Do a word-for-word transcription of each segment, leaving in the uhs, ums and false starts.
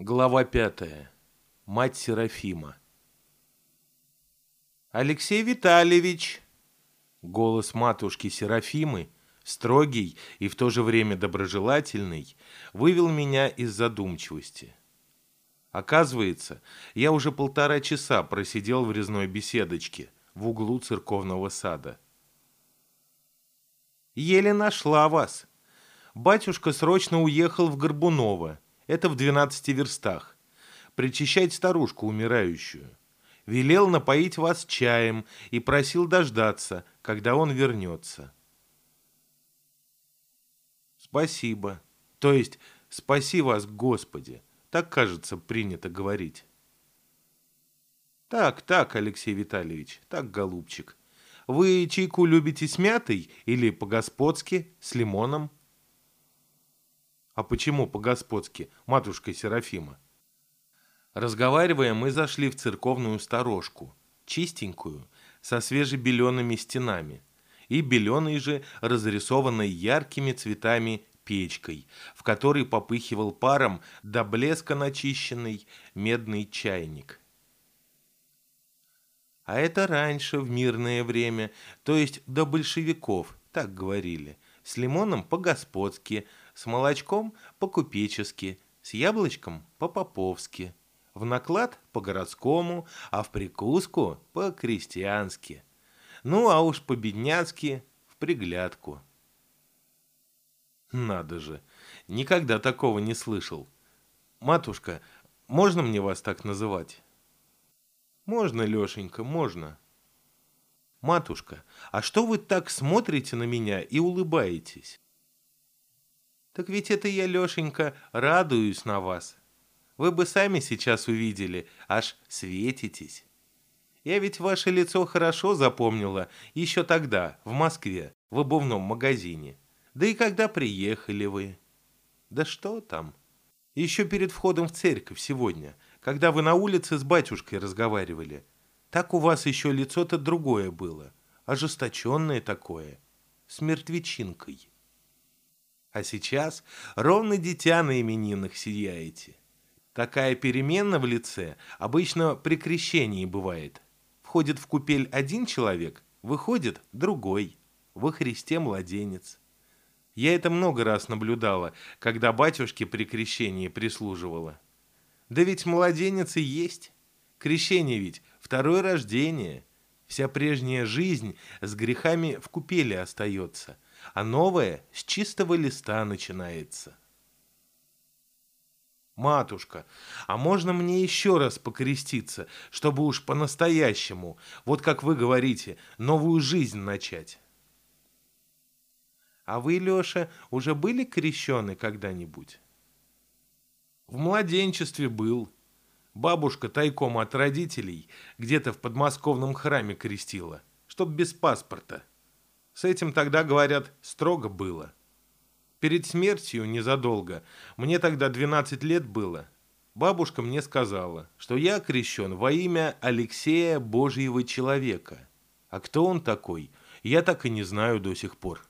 Глава пятая. Мать Серафима. «Алексей Витальевич!» Голос матушки Серафимы, строгий и в то же время доброжелательный, вывел меня из задумчивости. Оказывается, я уже полтора часа просидел в резной беседочке в углу церковного сада. «Еле нашла вас. Батюшка срочно уехал в Горбуново. Это в двенадцати верстах. Причащать старушку умирающую. Велел напоить вас чаем и просил дождаться, когда он вернется». «Спасибо. То есть, спаси вас, Господи. Так, кажется, принято говорить». «Так, так, Алексей Витальевич, так, голубчик. Вы чайку любите с мятой или по-господски, с лимоном?» «А почему по-господски, матушка Серафима?» Разговаривая, мы зашли в церковную сторожку, чистенькую, со свежебелеными стенами, и беленой же, разрисованной яркими цветами печкой, в которой попыхивал паром до блеска начищенный медный чайник. А это раньше, в мирное время, то есть до большевиков, так говорили, с лимоном по-господски, с молочком по-купечески, с яблочком по-поповски, в наклад по-городскому, а в прикуску по-крестьянски, ну а уж по-бедняцки в приглядку. Надо же, никогда такого не слышал. Матушка, можно мне вас так называть? Можно, Лешенька, можно. Матушка, а что вы так смотрите на меня и улыбаетесь? Так ведь это я, Лешенька, радуюсь на вас. Вы бы сами сейчас увидели, аж светитесь. Я ведь ваше лицо хорошо запомнила еще тогда, в Москве, в обувном магазине. Да и когда приехали вы. Да что там? Еще перед входом в церковь сегодня, когда вы на улице с батюшкой разговаривали. Так у вас еще лицо-то другое было, ожесточенное такое, с мертвечинкой. А сейчас ровно дитя на именинах сияете. Такая перемена в лице обычно при крещении бывает. Входит в купель один человек, выходит другой, во Христе младенец. Я это много раз наблюдала, когда батюшке при крещении прислуживала. Да ведь младенец и есть. Крещение ведь второе рождение. Вся прежняя жизнь с грехами в купели остается, а новая с чистого листа начинается. Матушка, а можно мне еще раз покреститься, чтобы уж по-настоящему, вот как вы говорите, новую жизнь начать? А вы, Леша, уже были крещены когда-нибудь? В младенчестве был. Бабушка тайком от родителей где-то в подмосковном храме крестила, чтоб без паспорта. С этим тогда, говорят, строго было. Перед смертью незадолго, мне тогда двенадцать лет было, бабушка мне сказала, что я крещен во имя Алексея Божьего человека. А кто он такой, я так и не знаю до сих пор.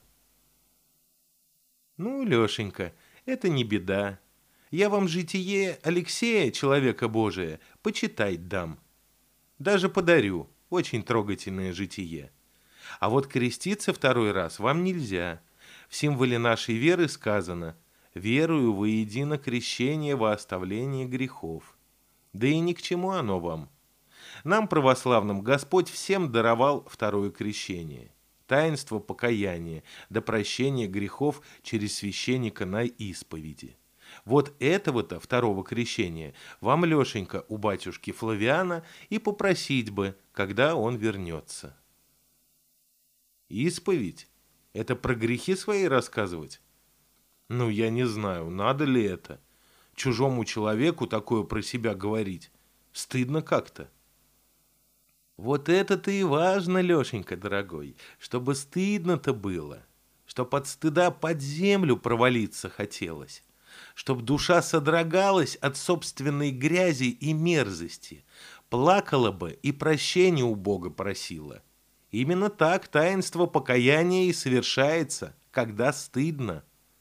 Ну, Лешенька, это не беда. Я вам житие Алексея, человека Божия, почитать дам. Даже подарю, очень трогательное житие. А вот креститься второй раз вам нельзя. В символе нашей веры сказано: «Верую во едино крещение во оставление грехов». Да и ни к чему оно вам. Нам, православным, Господь всем даровал второе крещение. Таинство покаяния, до прощения грехов через священника на исповеди. Вот этого-то второго крещения вам, Лешенька, у батюшки Флавиана и попросить бы, когда он вернется. Исповедь? Это про грехи свои рассказывать? Ну, я не знаю, надо ли это. Чужому человеку такое про себя говорить. Стыдно как-то. Вот это-то и важно, Лешенька, дорогой, чтобы стыдно-то было, чтоб от стыда под землю провалиться хотелось, чтоб душа содрогалась от собственной грязи и мерзости, плакала бы и прощения у Бога просила. Именно так таинство покаяния и совершается, когда стыдно.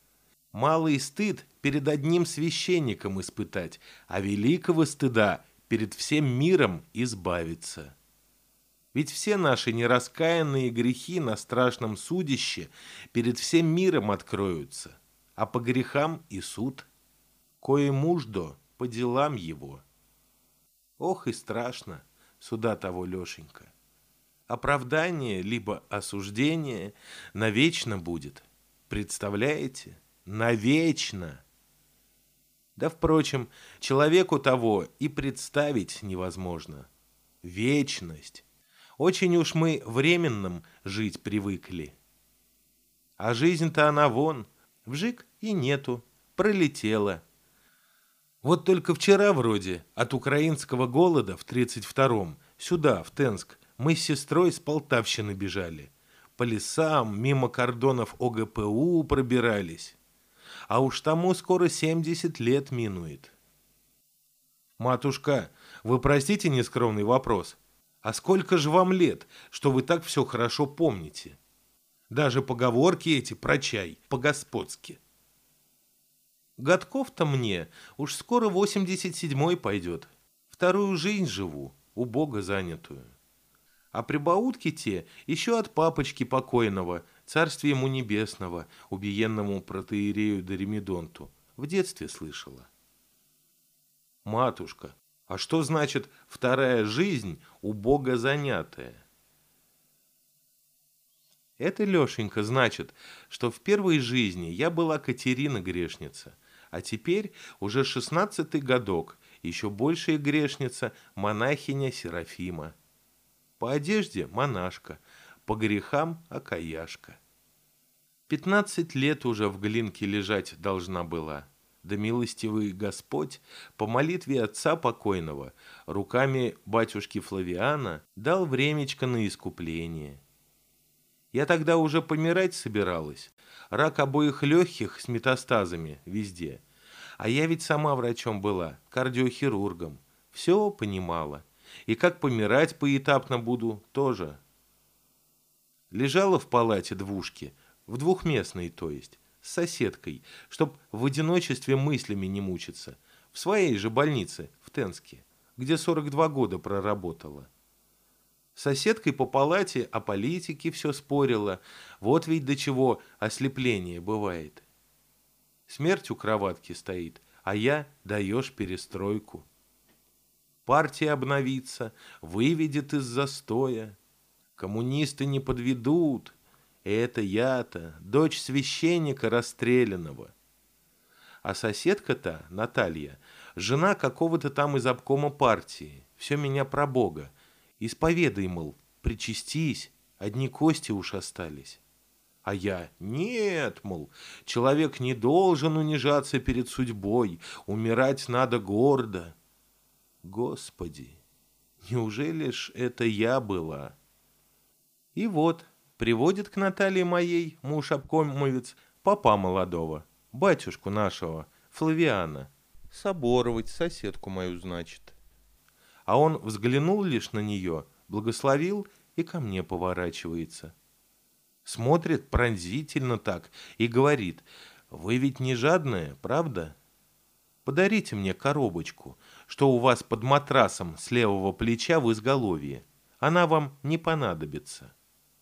Малый стыд перед одним священником испытать, а великого стыда перед всем миром избавиться. Ведь все наши нераскаянные грехи на страшном судище перед всем миром откроются, а по грехам и суд, кое муждо по делам его. Ох и страшно суда того, Лешенька. Оправдание либо осуждение навечно будет. Представляете? Навечно. Да, впрочем, человеку того и представить невозможно. Вечность. Очень уж мы временным жить привыкли. А жизнь-то она вон, вжик и нету, пролетела. Вот только вчера вроде от украинского голода в тридцать втором сюда, в Тенск, мы с сестрой с Полтавщины бежали. По лесам, мимо кордонов О Г П У пробирались. А уж тому скоро семьдесят лет минует. Матушка, вы простите нескромный вопрос, а сколько же вам лет, что вы так все хорошо помните? Даже поговорки эти про чай по-господски. Годков-то мне уж скоро восемьдесят седьмой пойдет. Вторую жизнь живу, у Бога занятую. А прибаутки те еще от папочки покойного, царствия ему небесного, убиенному протоиерею Доримедонту, в детстве слышала. Матушка, а что значит вторая жизнь у Бога занятая? Это, Лешенька, значит, что в первой жизни я была Катерина грешница, а теперь уже шестнадцатый годок, еще большая грешница, монахиня Серафима. По одежде монашка, по грехам окаяшка. Пятнадцать лет уже в глинке лежать должна была. Да милостивый Господь по молитве отца покойного руками батюшки Флавиана дал времечко на искупление. Я тогда уже помирать собиралась. Рак обоих легких с метастазами везде. А я ведь сама врачом была, кардиохирургом. Все понимала. И как помирать поэтапно буду, тоже. Лежала в палате двушки, в двухместной, то есть, с соседкой, чтоб в одиночестве мыслями не мучиться, в своей же больнице, в Тенске, где сорок два года проработала. С соседкой по палате о политике все спорила, вот ведь до чего ослепление бывает. Смерть у кроватки стоит, а я даешь перестройку. Партия обновится, выведет из застоя. Коммунисты не подведут. Это я-то, дочь священника расстрелянного. А соседка-то, Наталья, жена какого-то там из обкома партии. Все меня про Бога. Исповедай, мол, причастись, одни кости уж остались. А я, нет, мол, человек не должен унижаться перед судьбой, умирать надо гордо. Господи, неужели ж это я была? И вот, приводит к Наталье моей муж-обкомовец папа молодого, батюшку нашего, Флавиана, соборовать соседку мою, значит. А он взглянул лишь на нее, благословил и ко мне поворачивается. Смотрит пронзительно так и говорит: «Вы ведь не жадная, правда? Подарите мне коробочку, что у вас под матрасом с левого плеча в изголовье. Она вам не понадобится».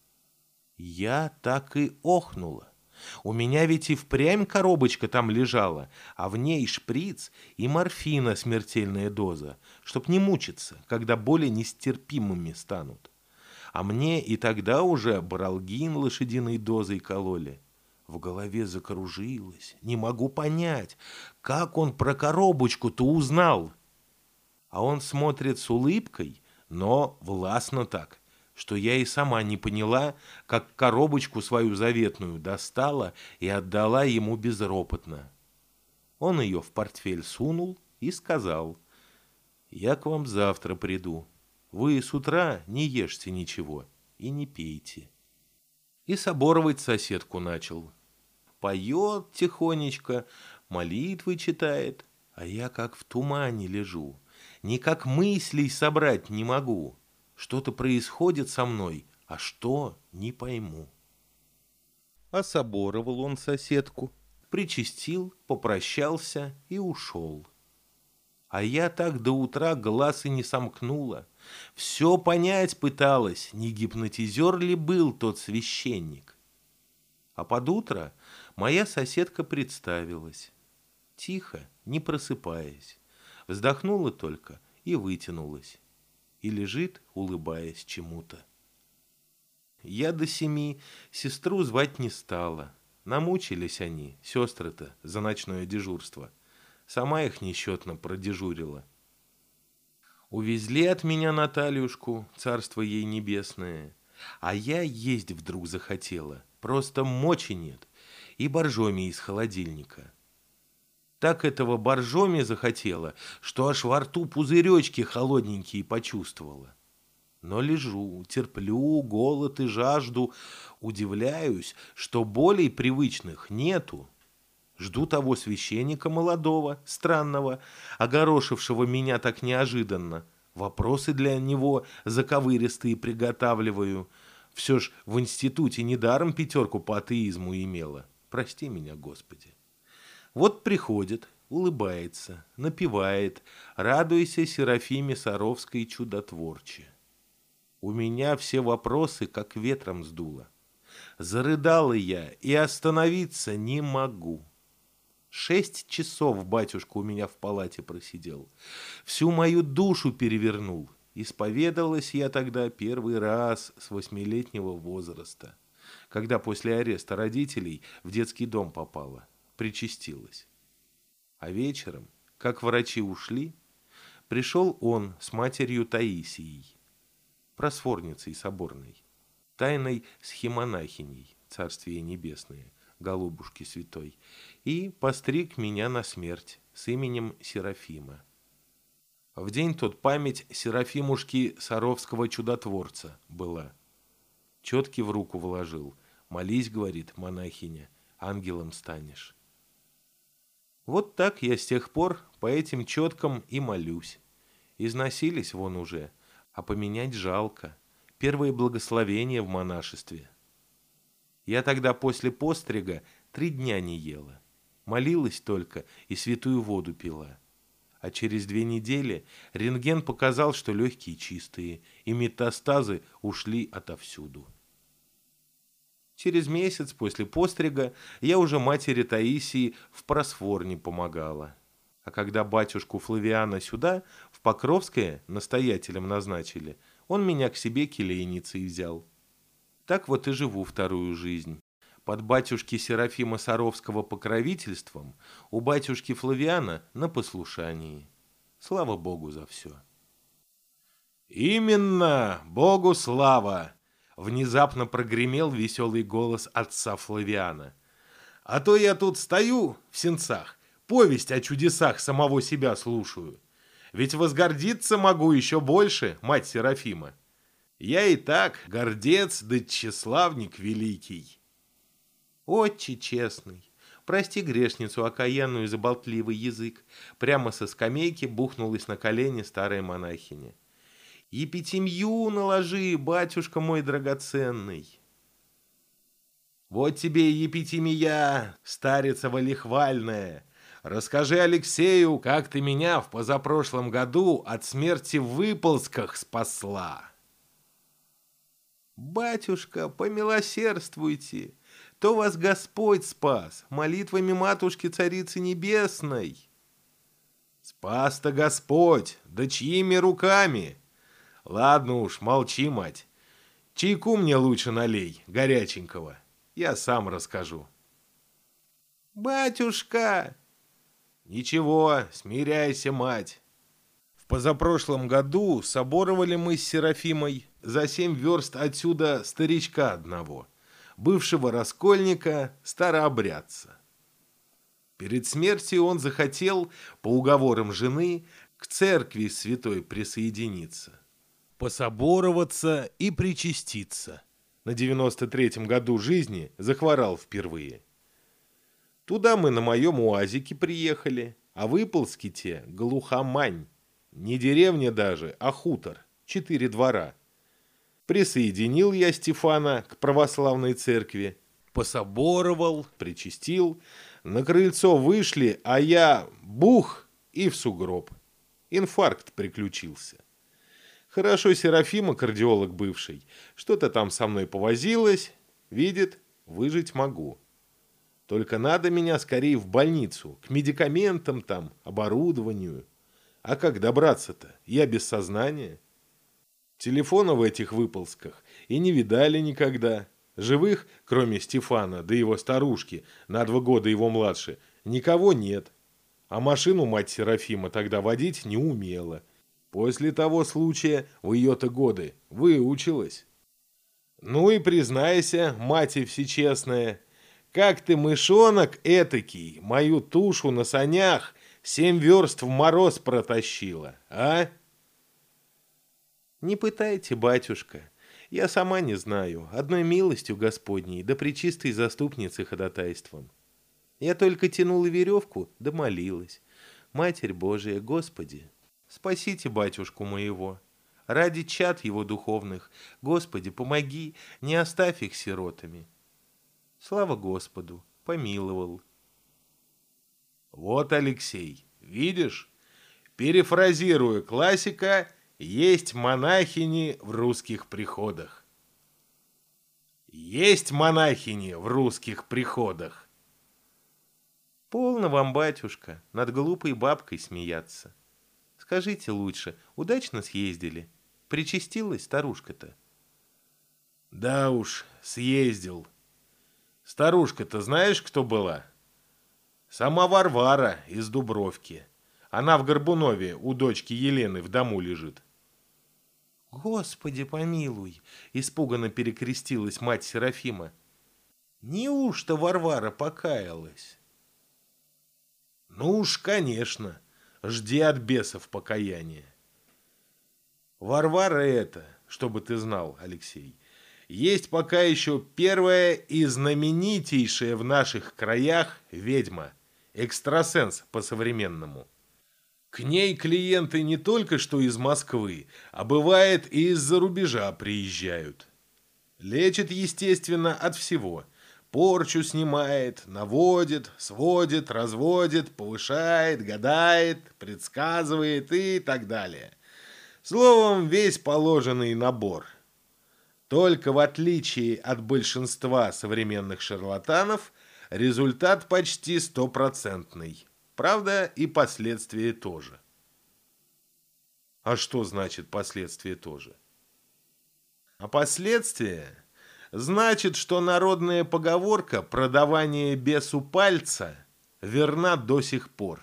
Я так и охнула. У меня ведь и впрямь коробочка там лежала, а в ней шприц и морфина смертельная доза, чтоб не мучиться, когда боли нестерпимыми станут. А мне и тогда уже баралгин лошадиной дозой кололи. В голове закружилось, не могу понять, как он про коробочку-то узнал. А он смотрит с улыбкой, но властно так, что я и сама не поняла, как коробочку свою заветную достала и отдала ему безропотно. Он ее в портфель сунул и сказал: «Я к вам завтра приду. Вы с утра не ешьте ничего и не пейте». И соборовать соседку начал. Поет тихонечко, молитвы читает, а я как в тумане лежу, никак мыслей собрать не могу. Что-то происходит со мной, а что — не пойму. А соборовал он соседку. причастил, попрощался и ушел. А я так до утра глаз и не сомкнула. Все понять пыталась, не гипнотизер ли был тот священник. А под утро моя соседка представилась. Тихо, не просыпаясь. Вздохнула только и вытянулась. И лежит, улыбаясь чему-то. Я до семи сестру звать не стала. Намучились они, сестры-то, за ночное дежурство. Сама их несчетно продежурила. Увезли от меня Натальюшку, царство ей небесное. А я есть вдруг захотела. Просто мочи нет. И боржоми из холодильника. Так этого боржоми захотела, что аж во рту пузыречки холодненькие почувствовала. Но лежу, терплю голод и жажду, удивляюсь, что болей привычных нету. Жду того священника молодого, странного, огорошившего меня так неожиданно. Вопросы для него заковыристые приготавливаю. Все ж в институте недаром пятерку по атеизму имела. Прости меня, Господи. Вот приходит, улыбается, напевает, радуйся Серафиме Саровской чудотворче. У меня все вопросы как ветром сдуло. Зарыдала я и остановиться не могу. Шесть часов батюшка у меня в палате просидел. Всю мою душу перевернул. Исповедалась я тогда первый раз с восьмилетнего возраста, когда после ареста родителей в детский дом попала, причастилась. А вечером, как врачи ушли, пришел он с матерью Таисией, просфорницей соборной, тайной схемонахиней, царствие небесное, голубушки святой, и постриг меня на смерть с именем Серафима. В день тот память Серафимушки Саровского чудотворца была. Четки в руку вложил. Молись, говорит монахиня, ангелом станешь. Вот так я с тех пор по этим четкам и молюсь. Износились вон уже, а поменять жалко. Первое благословение в монашестве. Я тогда после пострига три дня не ела. Молилась только и святую воду пила. А через две недели рентген показал, что легкие чистые, и метастазы ушли отовсюду. Через месяц после пострига я уже матери Таисии в просфорне помогала. А когда батюшку Флавиана сюда, в Покровское, настоятелем назначили, он меня к себе келейницей взял. Так вот и живу вторую жизнь. Под батюшки Серафима Саровского покровительством, у батюшки Флавиана на послушании. Слава Богу за все. «Именно, Богу слава!» — внезапно прогремел веселый голос отца Флавиана. «А то я тут стою в сенцах, повесть о чудесах самого себя слушаю. Ведь возгордиться могу еще больше, мать Серафима. Я и так гордец да тщеславник великий». «Отче честный, прости грешницу окаянную за болтливый язык», прямо со скамейки бухнулась на колени старая монахиня. «Епитимью наложи, батюшка мой драгоценный». «Вот тебе и епитимия, старица волихвальная. Расскажи Алексею, как ты меня в позапрошлом году от смерти в выползках спасла». «Батюшка, помилосердствуйте, то вас Господь спас молитвами матушки Царицы Небесной». «Спас-то Господь, да чьими руками? Ладно уж, молчи, мать. Чайку мне лучше налей, горяченького, я сам расскажу». «Батюшка!» «Ничего, смиряйся, мать. В позапрошлом году соборовали мы с Серафимой за семь верст отсюда старичка одного, бывшего раскольника, старообрядца. Перед смертью он захотел, по уговорам жены, к церкви святой присоединиться, пособороваться и причаститься. На девяносто третьем году жизни захворал впервые. Туда мы на моем уазике приехали, а выползки те глухомань, не деревня даже, а хутор, четыре двора. Присоединил я Стефана к православной церкви, пособоровал, причастил, На крыльцо вышли, а я бух и в сугроб. Инфаркт приключился. Хорошо Серафима, кардиолог бывший, что-то там со мной повозилась, видит, выжить могу. Только надо меня скорее в больницу, к медикаментам там, оборудованию. А как добраться-то? Я без сознания. Телефона в этих выползках и не видали никогда. Живых, кроме Стефана, да его старушки, на два года его младше, никого нет. А машину мать Серафима тогда водить не умела. После того случая в ее-то годы выучилась. Ну и признайся, мать всечестная, как ты, мышонок этакий, мою тушу на санях семь верст в мороз протащила, а? Не пытайте, батюшка. Я сама не знаю, одной милостью Господней, да пречистой заступницы ходатайством. Я только тянула веревку, да молилась. Матерь Божия, Господи, спасите батюшку моего. Ради чад его духовных, Господи, помоги, не оставь их сиротами. Слава Господу, помиловал. Вот, Алексей, видишь, перефразируя классика, есть монахини в русских приходах. Есть монахини в русских приходах. Полно вам, батюшка, над глупой бабкой смеяться. Скажите лучше, удачно съездили? Причастилась старушка-то? Да уж, съездил. Старушка-то знаешь, кто была? Сама Варвара из Дубровки. Она в Горбунове у дочки Елены в дому лежит. Господи помилуй, испуганно перекрестилась мать Серафима. Неужто Варвара покаялась? Ну уж, конечно, жди от бесов покаяния. Варвара это, чтобы ты знал, Алексей, есть пока еще первая и знаменитейшая в наших краях ведьма, экстрасенс по-современному. К ней клиенты не только что из Москвы, а бывает и из-за рубежа приезжают. Лечит, естественно, от всего. Порчу снимает, наводит, сводит, разводит, повышает, гадает, предсказывает и так далее. Словом, весь положенный набор. Только в отличие от большинства современных шарлатанов, результат почти стопроцентный. Правда, и последствия тоже. А что значит последствия тоже? А последствия значит, что народная поговорка «продавание бесу пальца» верна до сих пор.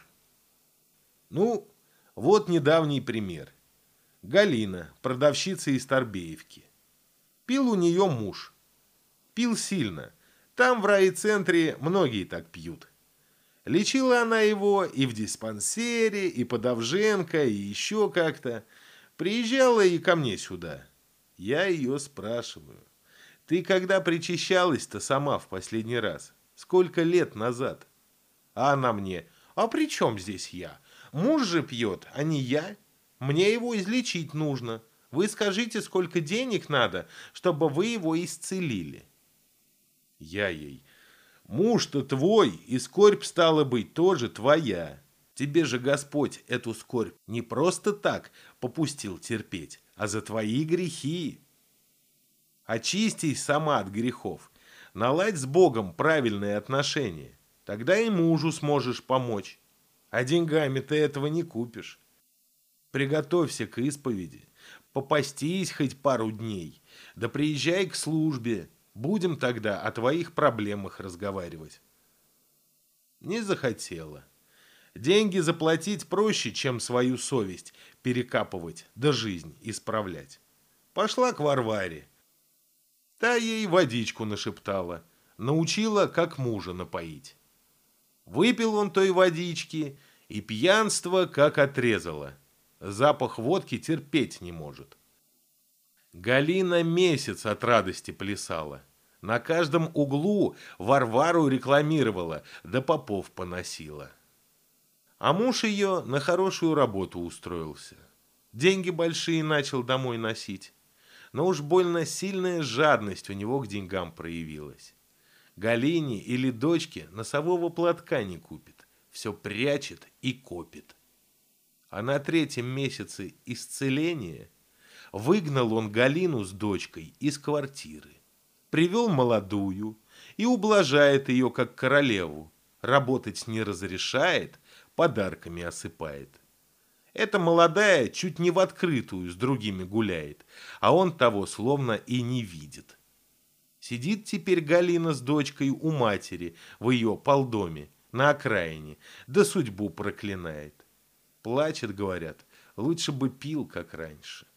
Ну, вот недавний пример. Галина, продавщица из Торбеевки. Пил у нее муж. Пил сильно. Там в райцентре многие так пьют. Лечила она его и в диспансере, и по Довженко, и еще как-то. Приезжала и ко мне сюда. Я ее спрашиваю. Ты когда причащалась-то сама в последний раз? Сколько лет назад? А она мне. А при чем здесь я? Муж же пьет, а не я. Мне его излечить нужно. Вы скажите, сколько денег надо, чтобы вы его исцелили. Я ей. Муж-то твой, и скорбь, стала быть, тоже твоя. Тебе же Господь эту скорбь не просто так попустил терпеть, а за твои грехи. Очистись сама от грехов, наладь с Богом правильные отношения. Тогда и мужу сможешь помочь. А деньгами ты этого не купишь. Приготовься к исповеди, попастись хоть пару дней, да приезжай к службе. Будем тогда о твоих проблемах разговаривать. Не захотела. Деньги заплатить проще, чем свою совесть перекапывать, да жизнь исправлять. Пошла к Варваре. Та ей водичку нашептала, научила, как мужа напоить. Выпил он той водички, и пьянство как отрезало. Запах водки терпеть не может. Галина месяц от радости плясала. На каждом углу Варвару рекламировала, да попов поносила. А муж ее на хорошую работу устроился. Деньги большие начал домой носить. Но уж больно сильная жадность у него к деньгам проявилась. Галине или дочке носового платка не купит, все прячет и копит. А на третьем месяце исцеления выгнал он Галину с дочкой из квартиры, привел молодую и ублажает ее как королеву, работать не разрешает, подарками осыпает. Эта молодая чуть не в открытую с другими гуляет, а он того словно и не видит. Сидит теперь Галина с дочкой у матери в ее полдоме на окраине, да судьбу проклинает. Плачет, говорят, лучше бы пил, как раньше.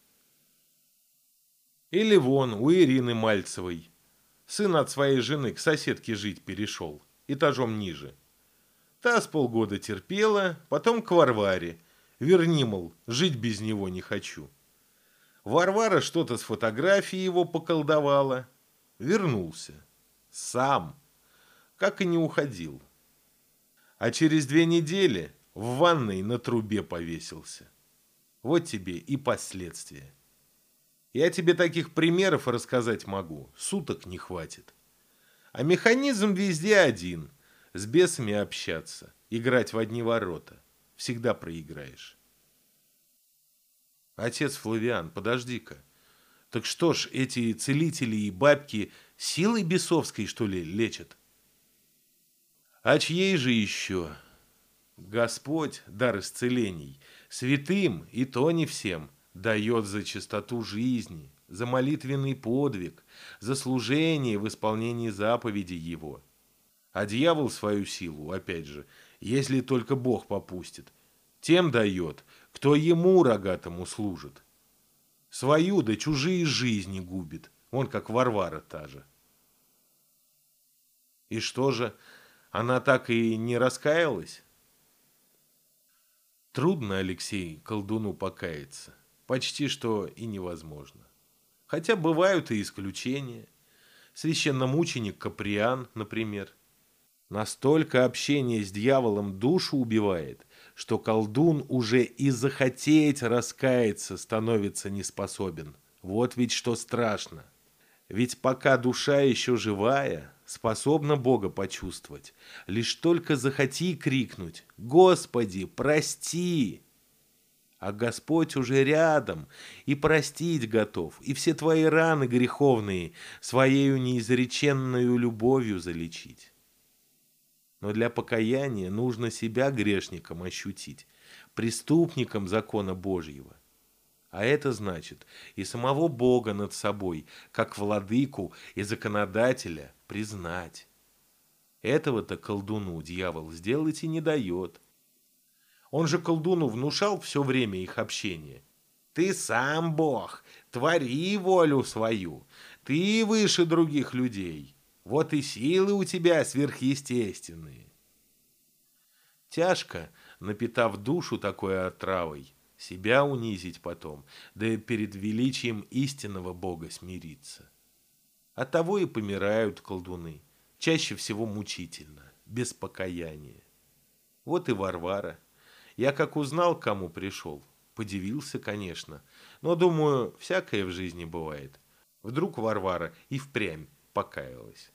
Или вон у Ирины Мальцевой. Сын от своей жены к соседке жить перешел, этажом ниже. Та с полгода терпела, потом к Варваре. Верни, мол, жить без него не хочу. Варвара что-то с фотографией его поколдовала. Вернулся. Сам. Как и не уходил. А через две недели в ванной на трубе повесился. Вот тебе и последствия. Я тебе таких примеров рассказать могу. Суток не хватит. А механизм везде один. С бесами общаться. Играть в одни ворота. Всегда проиграешь. Отец Флавиан, подожди-ка. Так что ж, эти целители и бабки силой бесовской, что ли, лечат? А чьей же еще? Господь, дар исцелений, святым, и то не всем, дает за чистоту жизни, за молитвенный подвиг, за служение в исполнении заповедей его. А дьявол свою силу, опять же, если только Бог попустит, тем дает, кто ему рогатому служит. Свою да чужие жизни губит, он как Варвара та же. И что же, она так и не раскаялась? Трудно, Алексей, колдуну покаяться. Почти что и невозможно. Хотя бывают и исключения. Священномученик Каприан, например. Настолько общение с дьяволом душу убивает, что колдун уже и захотеть раскаяться становится не способен. Вот ведь что страшно. Ведь пока душа еще живая, способна Бога почувствовать. Лишь только захоти крикнуть: «Господи, прости!» А Господь уже рядом и простить готов, и все твои раны греховные своею неизреченную любовью залечить. Но для покаяния нужно себя грешником ощутить, преступником закона Божьего. А это значит и самого Бога над собой, как владыку и законодателя, признать. Этого-то колдуну дьявол сделать и не дает. Он же колдуну внушал все время их общения: «Ты сам Бог, твори волю свою, ты выше других людей». Вот и силы у тебя сверхъестественные. Тяжко, напитав душу такой отравой, себя унизить потом, да и перед величием истинного Бога смириться. Оттого и помирают колдуны, чаще всего мучительно, без покаяния. Вот и Варвара. Я как узнал, к кому пришел, подивился, конечно, но, думаю, всякое в жизни бывает. Вдруг Варвара и впрямь покаялась.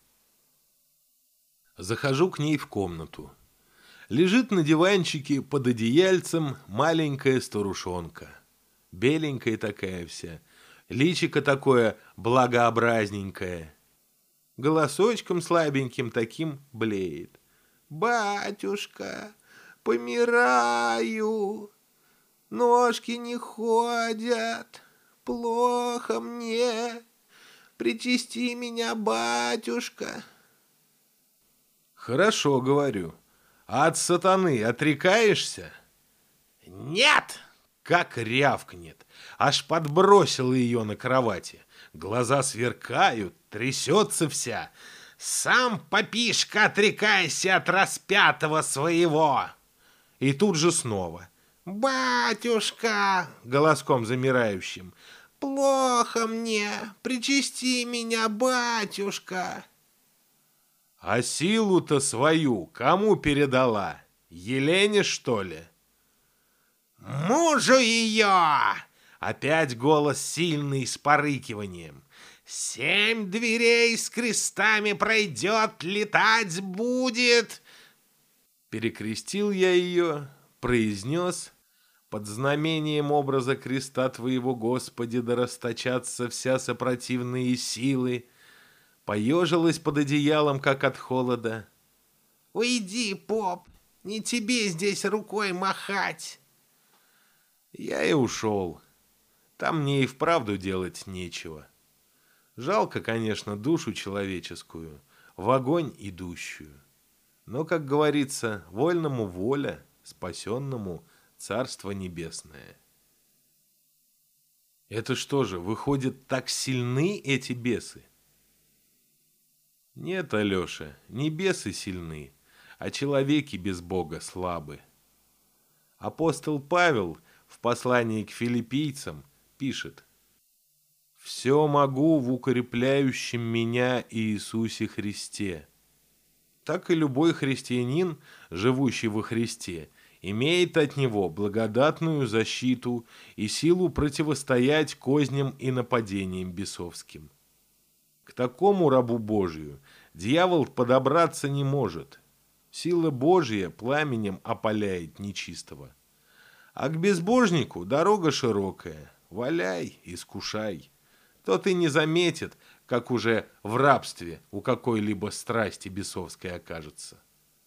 Захожу к ней в комнату. Лежит на диванчике под одеяльцем маленькая старушонка. Беленькая такая вся, личико такое благообразненькое. Голосочком слабеньким таким блеет: «Батюшка, помираю, ножки не ходят, плохо мне, причисти меня, батюшка». «Хорошо, — говорю. А от сатаны отрекаешься?» «Нет!» — как рявкнет. Аж подбросил ее на кровати. Глаза сверкают, трясется вся. «Сам, попишка, отрекайся от распятого своего!» И тут же снова: «Батюшка!» — голоском замирающим. «Плохо мне, причисти меня, батюшка!» А силу-то свою кому передала? Елене, что ли? «Мужу ее!» Опять голос сильный с порыкиванием. Семь дверей с крестами пройдет, летать будет. Перекрестил я ее, произнес: под знамением образа креста Твоего, Господи, да расточатся вся сопротивные силы. Поежилась под одеялом, как от холода. «Уйди, поп, не тебе здесь рукой махать!» Я и ушел. Там мне и вправду делать нечего. Жалко, конечно, душу человеческую, в огонь идущую. Но, как говорится, вольному воля, спасенному Царство Небесное. Это что же, выходит, так сильны эти бесы? Нет, Алеша, не бесы сильны, а человеки без Бога слабы. Апостол Павел в послании к филиппийцам пишет: «Все могу в укрепляющем меня Иисусе Христе». Так и любой христианин, живущий во Христе, имеет от Него благодатную защиту и силу противостоять козням и нападениям бесовским. К такому рабу Божию дьявол подобраться не может. Сила Божья пламенем опаляет нечистого. А к безбожнику дорога широкая. Валяй, искушай. Тот и не заметит, как уже в рабстве у какой-либо страсти бесовской окажется.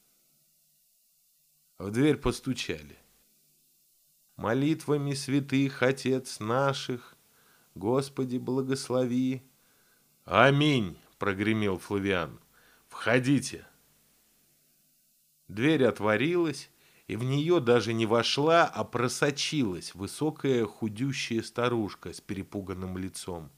В дверь постучали. «Молитвами святых, Отец наших, Господи, благослови». «Аминь!» — прогремел Флавиан. «Входите!» Дверь отворилась, и в нее даже не вошла, а просочилась высокая худющая старушка с перепуганным лицом.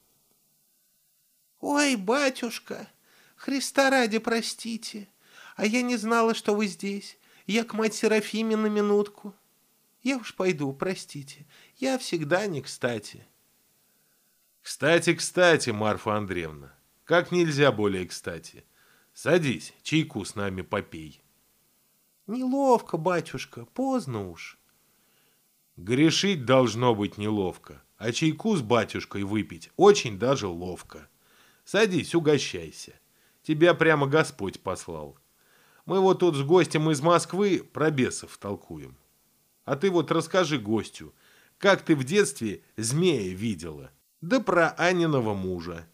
«Ой, батюшка, Христа ради простите, а я не знала, что вы здесь. Я к мать Серафиме на минутку. Я уж пойду, простите, я всегда не кстати». «Кстати, кстати, Марфа Андреевна, как нельзя более кстати. Садись, чайку с нами попей». «Неловко, батюшка, поздно уж». «Грешить должно быть неловко, а чайку с батюшкой выпить очень даже ловко. Садись, угощайся. Тебя прямо Господь послал. Мы вот тут с гостем из Москвы про бесов толкуем. А ты вот расскажи гостю, как ты в детстве змея видела, да про Аниного мужа».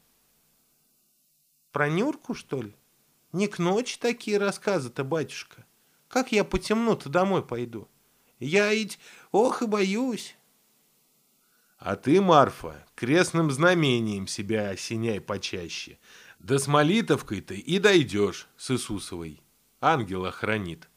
«Про Нюрку, что ли? Не к ночи такие рассказы-то, батюшка. Как я по темну-то домой пойду? Я ведь, ох и боюсь». «А ты, Марфа, крестным знамением себя осеняй почаще. Да с молитовкой-то и дойдешь с Иисусовой. Ангел охранит».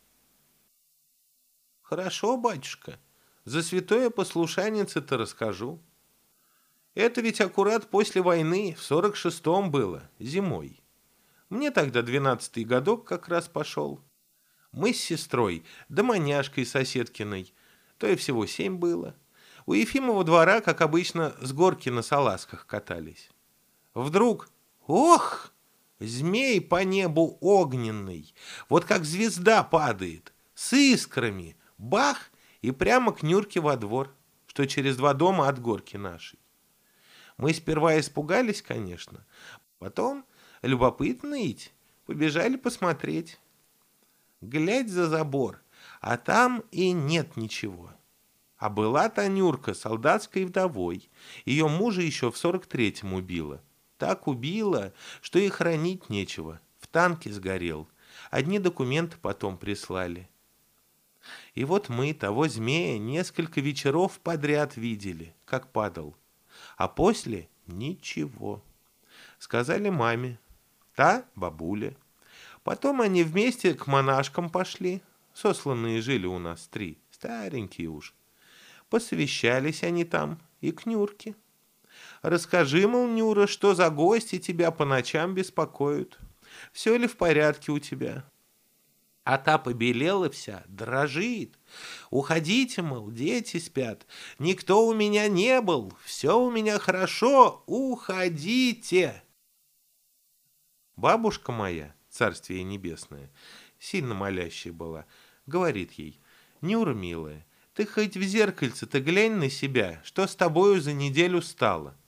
«Хорошо, батюшка, за святое послушанице-то расскажу. Это ведь аккурат после войны, в сорок шестом было, зимой. Мне тогда двенадцатый годок как раз пошел. Мы с сестрой, да маняшкой соседкиной, то и всего семь было. У Ефимова двора, как обычно, с горки на салазках катались. Вдруг, ох, змей по небу огненный, вот как звезда падает, с искрами, бах, и прямо к Нюрке во двор, что через два дома от горки нашей. Мы сперва испугались, конечно, потом, любопытно ведь, побежали посмотреть. Глядь за забор, а там и нет ничего. А была та Нюрка солдатской вдовой. Ее мужа еще в сорок третьем убила. Так убила, что и хранить нечего. В танке сгорел. Одни документы потом прислали. И вот мы того змея несколько вечеров подряд видели, как падал. А после ничего. Сказали маме. Та бабуля. Потом они вместе к монашкам пошли. Сосланные жили у нас три, старенькие уж. Посовещались они там и к Нюрке. «Расскажи, мол, Нюра, что за гости тебя по ночам беспокоят? Все ли в порядке у тебя?» А та побелела вся, дрожит. «Уходите, мол, дети спят. Никто у меня не был. Все у меня хорошо. Уходите!» Бабушка моя, царствие небесное, сильно молящая была, говорит ей: «Нюра, милая, ты хоть в зеркальце-то глянь на себя, что с тобою за неделю стало.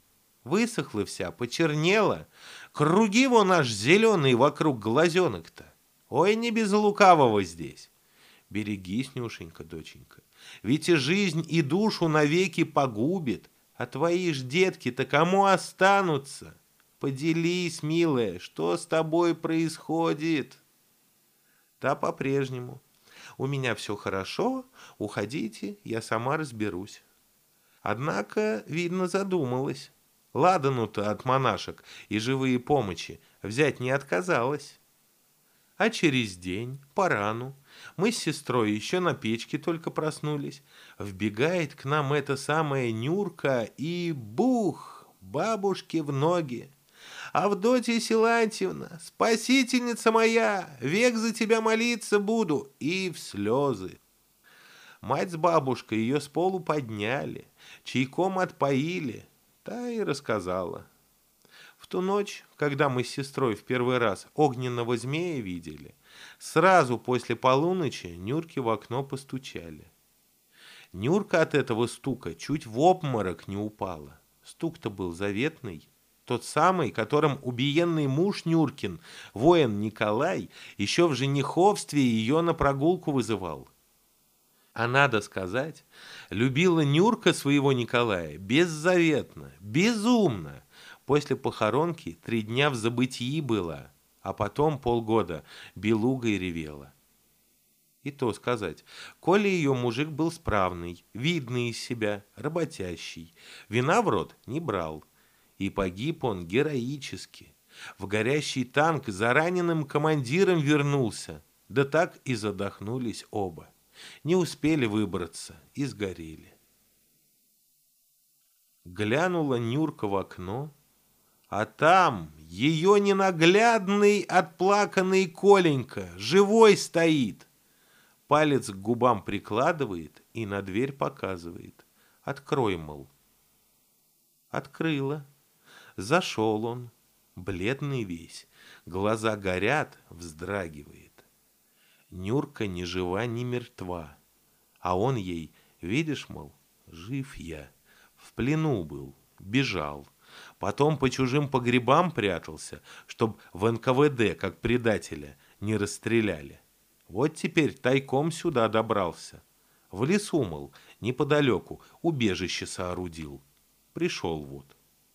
Высохла вся, почернела. Круги вон аж зеленые вокруг глазенок-то. Ой, не без лукавого здесь. Берегись, Нюшенька, доченька, ведь и жизнь, и душу навеки погубит, а твои ж детки-то кому останутся? Поделись, милая, что с тобой происходит? Да, по-прежнему. У меня все хорошо, уходите, я сама разберусь. Однако, видно, задумалась. Ладану-то от монашек и живые помощи взять не отказалась. А через день, порану, мы с сестрой еще на печке только проснулись. Вбегает к нам эта самая Нюрка и бух, бабушке в ноги. Авдотья Силантьевна, спасительница моя, век за тебя молиться буду. И в слезы. Мать с бабушкой ее с полу подняли, чайком отпоили, та и рассказала. В ту ночь, когда мы с сестрой в первый раз огненного змея видели, сразу после полуночи Нюрке в окно постучали. Нюрка от этого стука чуть в обморок не упала. Стук-то был заветный, тот самый, которым убиенный муж Нюркин, воин Николай, еще в жениховстве ее на прогулку вызывал. А надо сказать, любила Нюрка своего Николая беззаветно, безумно. После похоронки три дня в забытии была, а потом полгода белугой ревела. И то сказать, коли ее мужик был справный, видный из себя, работящий, вина в рот не брал. И погиб он героически. В горящий танк за раненым командиром вернулся, да так и задохнулись оба. Не успели выбраться и сгорели. Глянула Нюрка в окно, а там ее ненаглядный отплаканный Коленька живой стоит. Палец к губам прикладывает и на дверь показывает. Открой, мол. Открыла. Зашел он, бледный весь, глаза горят, вздрагивает. Нюрка ни жива, ни мертва, а он ей, видишь, мол, жив я, в плену был, бежал. Потом по чужим погребам прятался, чтоб в эн ка вэ дэ, как предателя, не расстреляли. Вот теперь тайком сюда добрался. В лесу, мол, неподалеку, убежище соорудил. Пришел вот.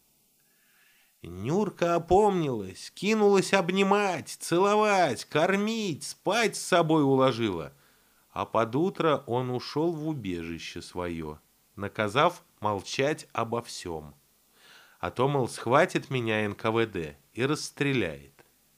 Нюрка опомнилась, кинулась обнимать, целовать, кормить, спать с собой уложила. А под утро он ушел в убежище свое, наказав молчать обо всем. А то, мол, схватит меня эн ка вэ дэ и расстреляет.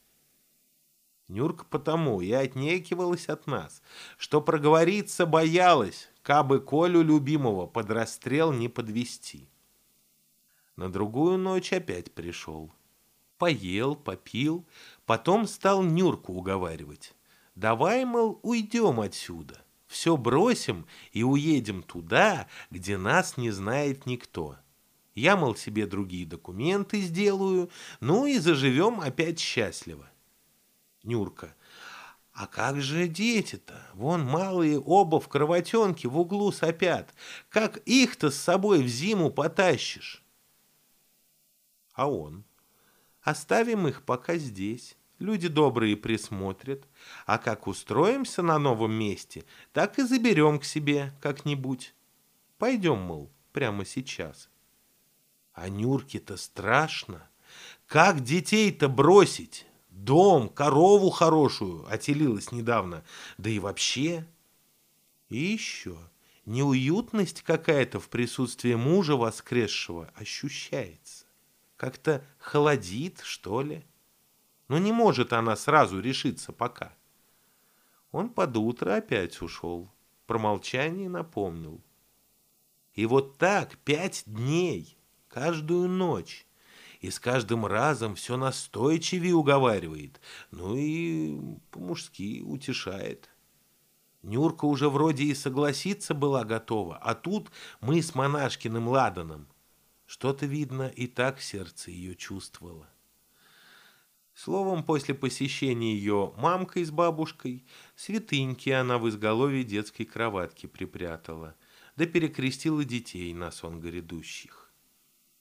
Нюрка потому и отнекивалась от нас, что проговориться боялась, кабы Колю любимого под расстрел не подвести. На другую ночь опять пришел. Поел, попил, потом стал Нюрку уговаривать. Давай, мол, уйдем отсюда, все бросим и уедем туда, где нас не знает никто. Я, мол, себе другие документы сделаю, ну и заживем опять счастливо. Нюрка: а как же дети-то? Вон малые оба в кровотенке в углу сопят. Как их-то с собой в зиму потащишь? А он: оставим их пока здесь. Люди добрые присмотрят. А как устроимся на новом месте, так и заберем к себе как-нибудь. Пойдем, мол, прямо сейчас. А Нюрке-то страшно. Как детей-то бросить? Дом, корову хорошую отелилась недавно. Да и вообще. И еще неуютность какая-то в присутствии мужа воскресшего ощущается. Как-то холодит, что ли. Но не может она сразу решиться пока. Он под утро опять ушел. Про молчание напомнил. И вот так пять дней, каждую ночь. И с каждым разом все настойчивее уговаривает. Ну и по-мужски утешает. Нюрка уже вроде и согласиться была готова. А тут мы с монашкиным ладаном. Что-то, видно, и так сердце ее чувствовало. Словом, после посещения ее мамкой с бабушкой, святыньки она в изголовье детской кроватки припрятала, да перекрестила детей на сон грядущих.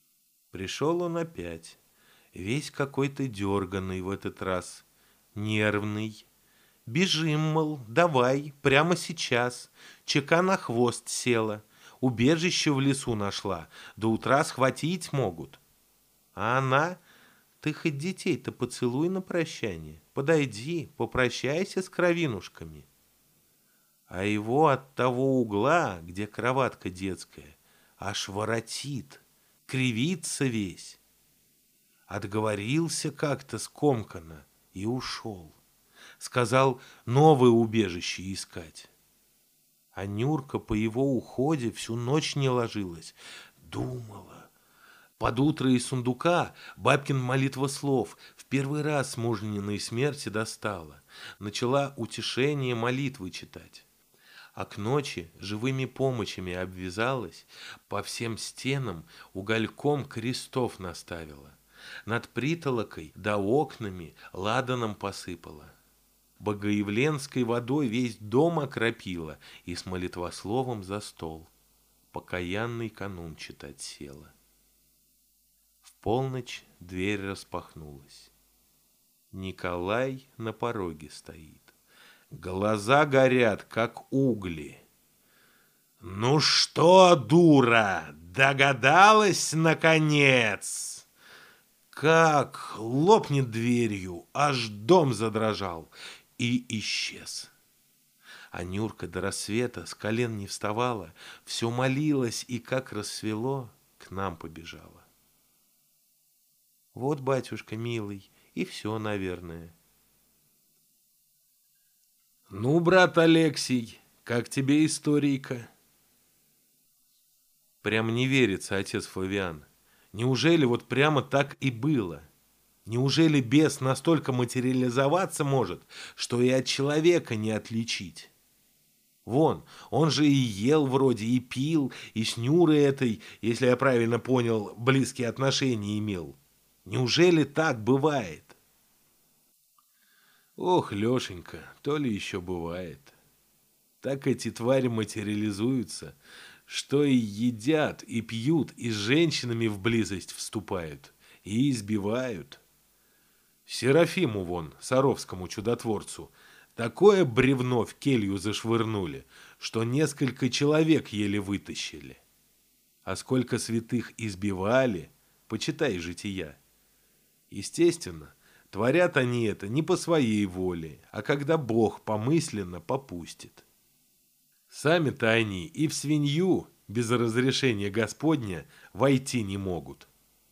Пришел он опять, весь какой-то дерганый в этот раз, нервный. Бежим, мол, давай, прямо сейчас. Чека на хвост села, убежище в лесу нашла, до утра схватить могут. А она, ты хоть детей-то поцелуй на прощание, подойди, попрощайся с кровинушками. А его от того угла, где кроватка детская, аж воротит, кривится весь. Отговорился как-то скомканно и ушел. Сказал новое убежище искать. А Нюрка по его уходе всю ночь не ложилась, думала. Под утро из сундука бабкин молитва слов в первый раз с мужниной смерти достала. Начала утешение молитвы читать. А к ночи живыми помощами обвязалась, по всем стенам угольком крестов наставила. Над притолокой да окнами ладаном посыпала. Богоявленской водой весь дом окропила и с молитвословом за стол покаянный канун читать села. В полночь дверь распахнулась. Николай на пороге стоит. Глаза горят, как угли. «Ну что, дура, догадалась, наконец?» Как лопнет дверью, аж дом задрожал и исчез. А Нюрка до рассвета с колен не вставала, все молилась и, как рассвело, к нам побежала. Вот, батюшка милый, и все, наверное. Ну, брат Алексей, как тебе историйка? Прям не верится, отец Флавиан. Неужели вот прямо так и было? Неужели бес настолько материализоваться может, что и от человека не отличить? Вон, он же и ел вроде, и пил, и с Нюрой этой, если я правильно понял, близкие отношения имел. Неужели так бывает? Ох, Лешенька, то ли еще бывает. Так эти твари материализуются, что и едят, и пьют, и с женщинами в близость вступают, и избивают. Серафиму вон, Саровскому чудотворцу, такое бревно в келью зашвырнули, что несколько человек еле вытащили. А сколько святых избивали, почитай жития. Естественно, творят они это не по своей воле, а когда Бог помысленно попустит. Сами-то они и в свинью без разрешения Господня войти не могут.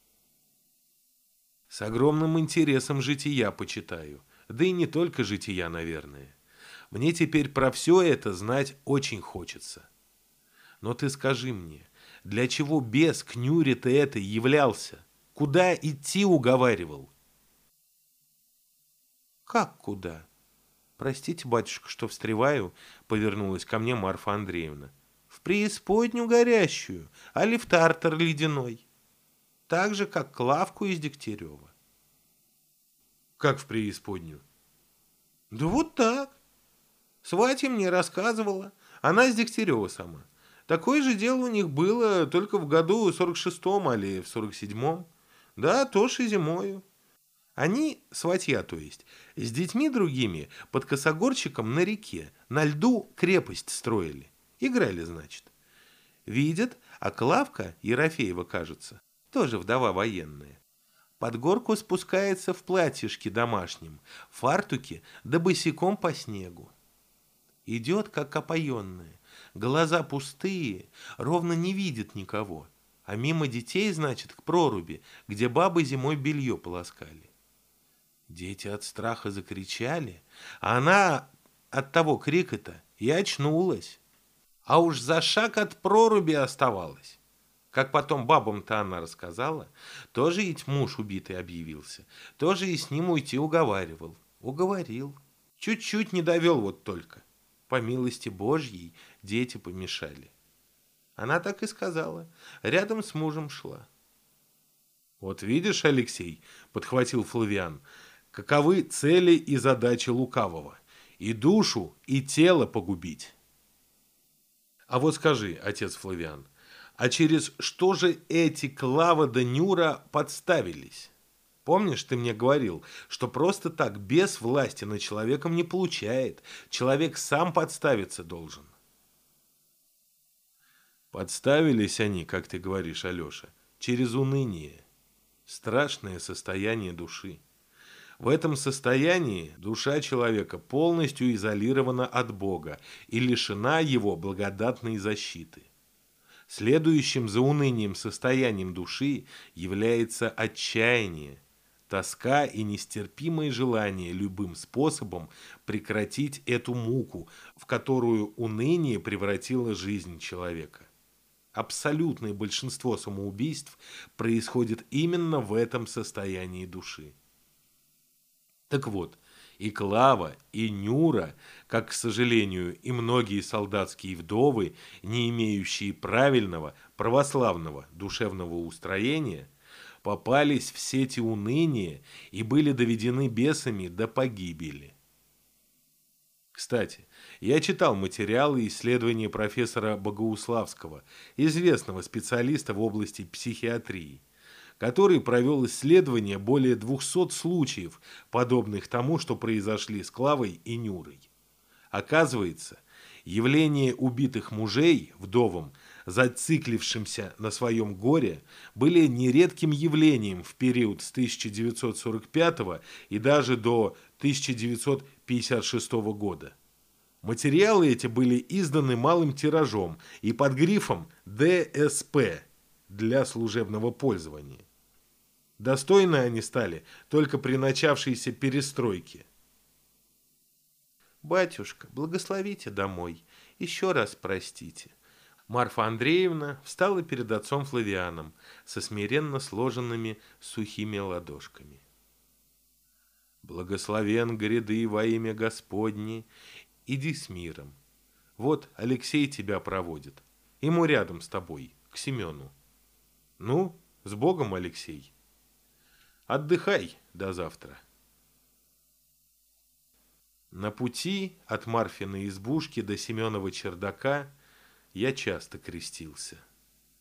С огромным интересом жития почитаю, да и не только жития, наверное. Мне теперь про все это знать очень хочется. Но ты скажи мне, для чего бес к Нюре-то этой являлся? Куда идти уговаривал? Как куда? Простите, батюшка, что встреваю, повернулась ко мне Марфа Андреевна. В преисподнюю горящую, али в тартар ледяной. Так же, как Клавку из Дегтярева. Как в преисподнюю? Да вот так. Сватья мне рассказывала, она из Дегтярева сама. Такое же дело у них было только в году сорок шестом, али в сорок седьмом. Да, тоже и зимою. Они, сватья то есть, с детьми другими под косогорчиком на реке, на льду крепость строили. Играли, значит. Видят, а Клавка, Ерофеева, кажется, тоже вдова военная, под горку спускается в платьишке домашнем, в фартуке да босиком по снегу. Идет, как опоенная, глаза пустые, ровно не видит никого, а мимо детей, значит, к проруби, где бабы зимой белье полоскали. Дети от страха закричали, а она от того крика-то и очнулась. А уж за шаг от проруби оставалась. Как потом бабам-то она рассказала, тоже ведь муж убитый объявился, тоже и с ним уйти уговаривал. Уговорил. Чуть-чуть не довел вот только. По милости Божьей дети помешали. Она так и сказала, рядом с мужем шла. Вот видишь, Алексей, подхватил Флавиан, каковы цели и задачи лукавого. И душу, и тело погубить. А вот скажи, отец Флавиан, А через что же эти Клава да Нюра подставились? Помнишь, ты мне говорил, что просто так без власти над человеком не получает. Человек сам подставиться должен. Подставились они, как ты говоришь, Алеша, через уныние. Страшное состояние души. В этом состоянии душа человека полностью изолирована от Бога и лишена его благодатной защиты. Следующим за унынием состоянием души является отчаяние, тоска и нестерпимое желание любым способом прекратить эту муку, в которую уныние превратило жизнь человека. Абсолютное большинство самоубийств происходит именно в этом состоянии души. Так вот, и Клава, и Нюра, как, к сожалению, и многие солдатские вдовы, не имеющие правильного, православного душевного устроения, попались в сети уныния и были доведены бесами до погибели. Кстати, я читал материалы и исследования профессора Богоуславского, известного специалиста в области психиатрии, который провел исследование более двухсот случаев, подобных тому, что произошли с Клавой и Нюрой. Оказывается, явления убитых мужей вдовам, зациклившимся на своем горе, были нередким явлением в период с тысяча девятьсот сорок пятого и даже до тысяча девятьсот пятьдесят шестого года. Материалы эти были изданы малым тиражом и под грифом «Дэ Эс Пэ» для служебного пользования. Достойны они стали только при начавшейся перестройке. «Батюшка, благословите домой, еще раз простите». Марфа Андреевна встала перед отцом Флавианом со смиренно сложенными сухими ладошками. «Благословен гряды во имя Господне, иди с миром. Вот Алексей тебя проводит, ему рядом с тобой, к Семену. Ну, с Богом, Алексей. Отдыхай до завтра». На пути от Марфиной избушки до Семенова чердака я часто крестился.